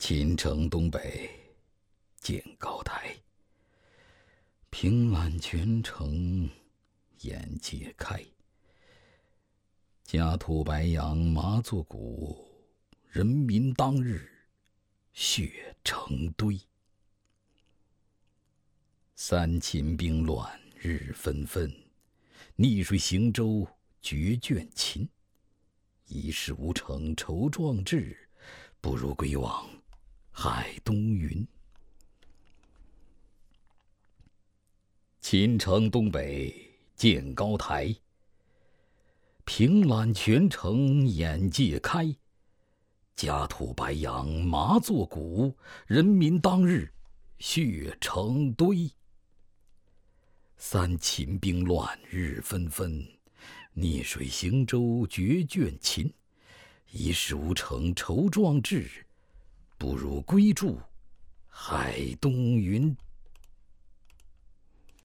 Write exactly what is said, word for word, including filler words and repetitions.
秦城东北建高台，凭栏全城眼界开。家土白杨麻作鼓，人民当日血成堆。三秦兵乱日纷纷，逆水行舟绝卷秦。一事无成愁壮志，不如归往海东云。秦城东北建高台，凭栏全城眼界开。家土白杨麻作鼓，人民当日血成堆。三秦兵乱日纷纷，逆水行舟绝卷秦。一事无成愁壮志，不如归渚海东云。